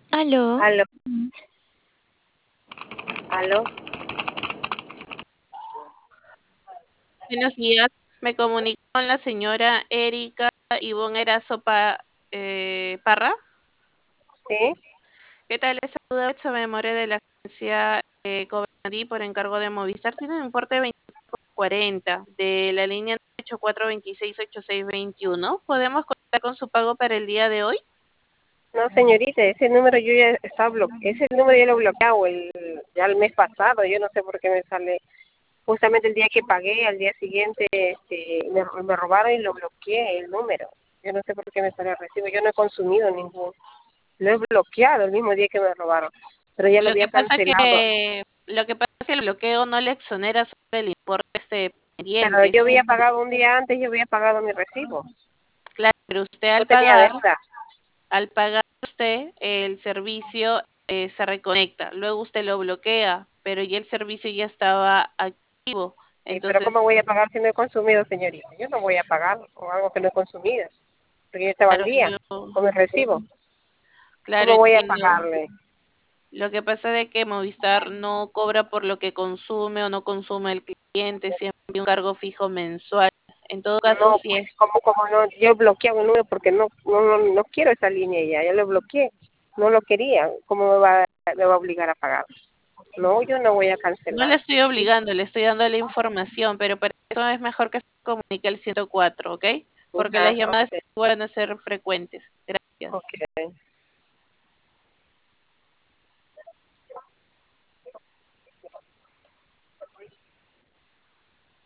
Aló, Aló, aló. Buenos días, me comunico con la señora Erika Ivonne Erazo Parra. Sí, ¿Qué tal? Les saluda su memoria de la agencia Covenantí por encargo de Movistar. Tiene un importe de 24.40 de la línea 84268621. ¿Podemos contar con su pago para el día de hoy? no, señorita, ese número yo ya estaba ese número ya lo he bloqueado ya el mes pasado. Yo no sé por qué me sale justamente el día que pagué, al día siguiente me robaron y lo bloqueé el número. Yo no sé por qué me sale el recibo. Yo no he consumido ningún, lo he bloqueado el mismo día que me robaron, pero ya lo Lo había que pasa cancelado. es que el bloqueo no le exonera sobre el importe Pero pendiente. yo había pagado un día antes, yo había pagado mi recibo. Claro, pero usted No tenía deuda. al pagar usted el servicio se reconecta, luego usted lo bloquea, pero ya el servicio ya estaba activo. Sí, pero Entonces, ¿cómo voy a pagar si no he consumido, señorita? Yo no voy a pagar con algo que no he consumido, porque yo estaba al claro, día con el recibo. claro, ¿Cómo voy a entiendo. pagarle? Lo que pasa es que Movistar no cobra por lo que consume o no consume el cliente, siempre hay un cargo fijo mensual. En todo caso, No, si pues, es, ¿cómo no? Yo bloqueé un número porque no quiero esa línea ya, ya lo bloqueé. No lo quería. ¿Cómo me va a obligar a pagar? No, yo no voy a no le cancelar. estoy obligando, le estoy dando la información, pero para eso es mejor que se comunique al 104, ¿ok? Porque las Ajá, llamadas ok, van a ser frecuentes. Gracias. ok.